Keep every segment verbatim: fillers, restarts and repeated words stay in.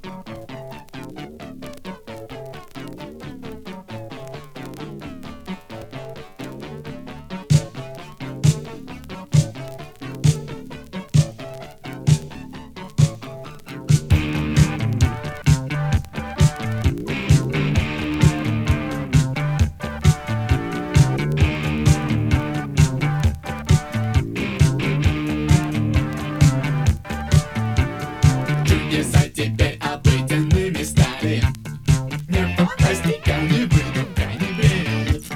Чудеса теперь обыденными стали. Не фантастика, не выдумка, не бред.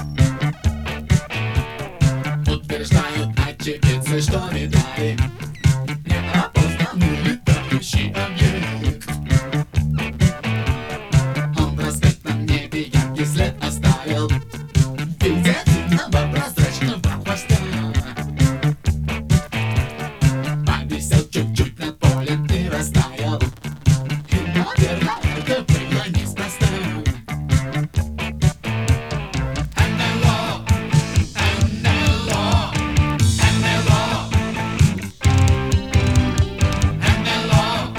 Утверждают очевидцы, что видали неопознанный летающий объект. Он в рассветном небе яркий след оставил в виде длинного прозрачного хвоста. Повисел чуть-чуть над полем и растаял. И, наверное, это было неспроста. НЛО, НЛО, НЛО, НЛО,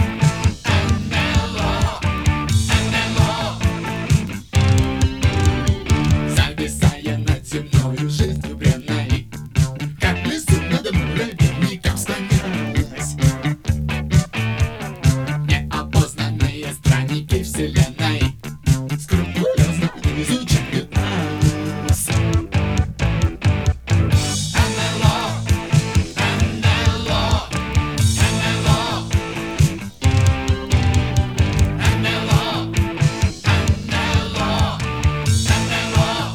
НЛО. Зависая над земною жизнью бренной, как в лесу над муравейником склонялась. Неопознанные странники вселенной скрупулезно изучают нас. НЛО, НЛО, НЛО, НЛО, НЛО, НЛО.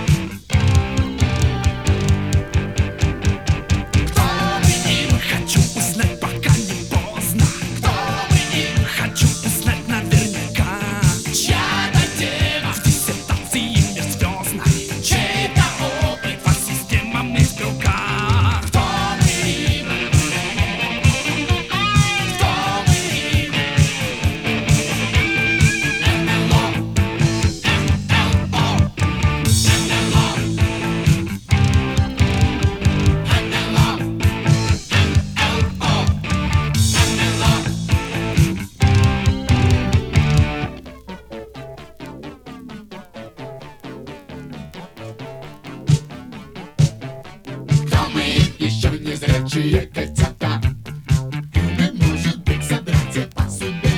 Кто мы им? Хочу узнать, пока не поздно. Кто мы им? Хочу узнать наверняка. Чья-то тема, В диссертации межзвездной чей-то опыт. по системам из белка. Кто мы им? Кто мы им? НЛО, НЛО, НЛО, НЛО, Кто мы? Еще не зрячие котята. Или, может быть, собратья по судьбе.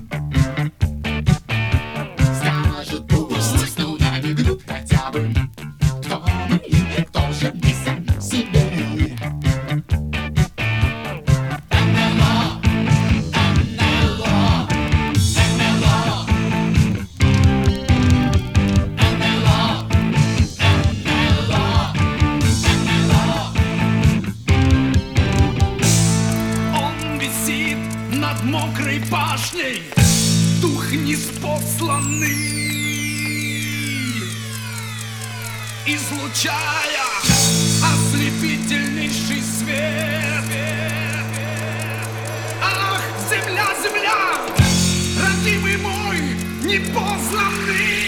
Скажут пусть, ну намекнут хотя бы. Кто мы и кто же мы сами себе. НЛО, НЛО, НЛО, НЛО, Он висит над мокрой башней, дух неспосланный, излучая ослепительнейший свет. Ах, земля, земля, родимый мой, непознанный.